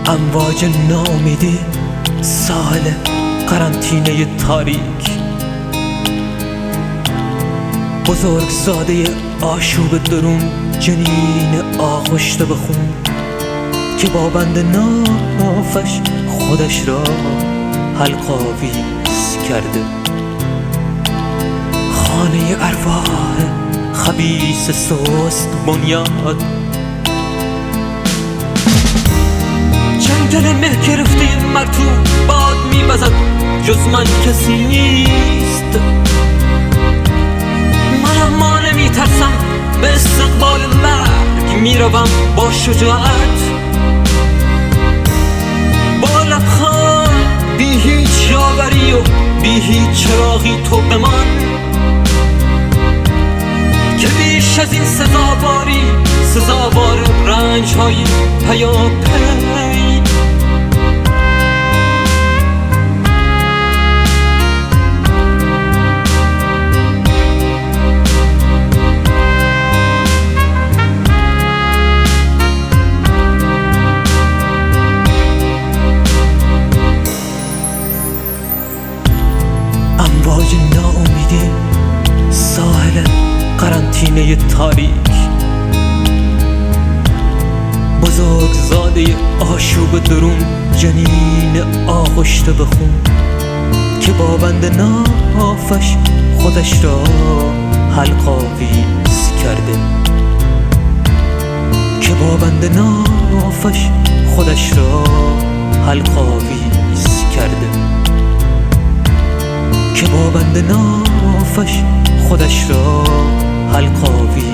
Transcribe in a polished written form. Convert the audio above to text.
امواج ناامیدی، ساحل قرنطینه تاریک، بزرگزاده آشوب درون، جنین آغشته به خون که با بند نافش خودش را حلق‌آویز کرده. خانه ارواح خبیث سست بنیاد، جنگل مه گرفته مرطوب باد می‌وزد، جز من کسی نیست. من اما نمی‌ترسم، به استقبال مرگ میروم با شجاعت، با لبخند بی هیچ یاوری و بی هیچ چراغی تو بمان که بیش از این سزاوار رنج‌های پیاپی. امواج ناامیدی، ساحل قرنطینه تاریک، بزرگزاده آشوب درون، جنین آغشته به خون که با بند نافش خودش را حلق‌آویز کرده، که با بند نافش خودش را حلق‌آویز کرده، که با بند نافش خودش را حلق‌آویز